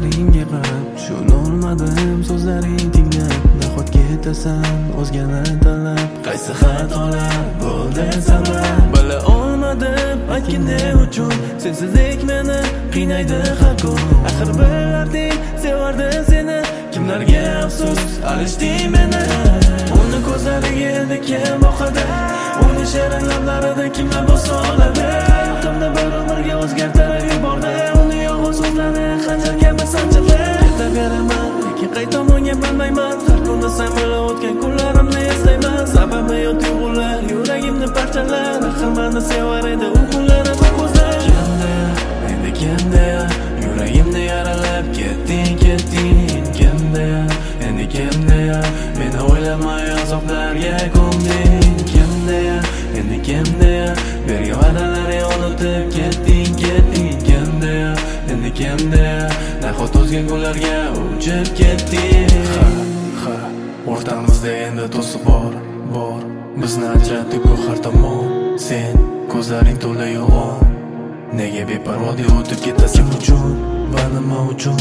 ko'zlaringga qarab tushunolmadim so'zlaring tinglab. Nahotki ketasan o'zgani tanlab, qaysi xatolar bo'ldi sabab? Bila olmadim aytgin ne uchun sensizlik meni qiynaydi har kun. Axir bilarding sevardim seni, kimlarga afsus alishding meni. Uni ko'zlariga endi kim boqadi, uni shirin lablarida kimlar bosa oladi? Hayotımda bir umrga o'zgartirib yubordi, uni yolg'iz so'zlari xanjar kabi sanchildi. Ketaveraman lekin qaytamonga bilmayman, har kuni sen bilan o'tgan kunlarimni eslayman. Sababi yo'q tuyg'ular yuragimni parchalar, axir meni sevar edi u kunlari bu ko'zlar. Kimda endi kimda yuragimni yaralab ketding kimda endi kimda meni o'ylamay azoblarga ko'mding. Kimda endi kimda bergan va'dalaring unutib ketding kimda endi kimda nahot o'zgan kunlarga uchib ketding. Ha o'rtamizda endi to'siq bor bizni ajratdi-ku har tomon. Sen ko'zlaring to'la yolg'on, nega beparvoda o'tib ketasan? Kim uchun va nima uchun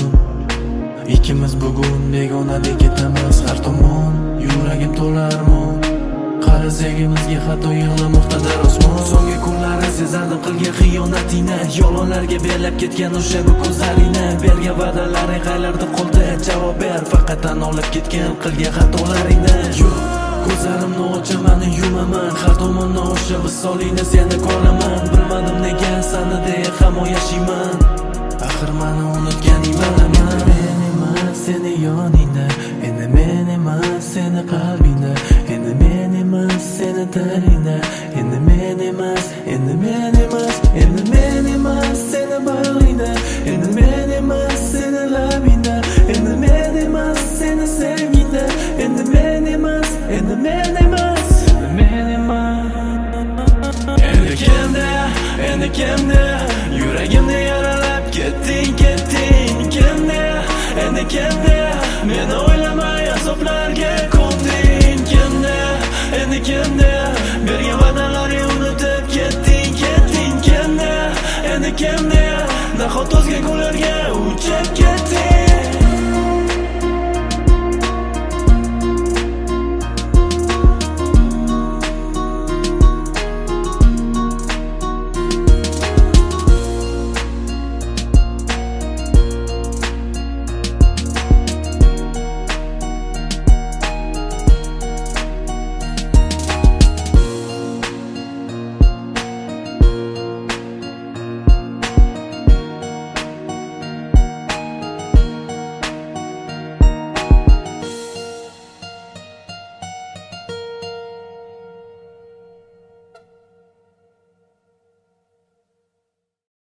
ikkimiz bugun begonadek ketamiz har tomon? Yuragim to'la armon, qara sevgimizga hatto yig'lamoqdadir osmon. So'nggi kunlari sezardim qilgan xiyonatingni, yolg'onlarga berlab ketgan o'sha bu ko'zlaringni. Bergan va'dalaring qaylarda qoldi, javob ber, faqat tan olib ketgan qilgan xatolaringni. Yo'q, ko'zlarimni ochaman, yumaman, har tomondan o'sha visolingni seni ko'raman. Bilmadim nega seni deya hamon yashayman, axir meni unutganing bilaman. Men emas seni yoningda, endi men emas seni qalbingda, endi men emas seni tilingda, endi men emas, endi men emas, endi men emas seni bag'ringda, endi men emas seni labingda, endi men emas seni sevgingda, endi men emas, endi men emas, endi men emas. Endi kimda yuragimni yaralab ketding kimda endi kimda meni o'ylamay azoblarga ko'mding. Kimda endi kimda bergan va'dalaring unutib ketding kimda endi kimda nahot o'zga kunlarga uchib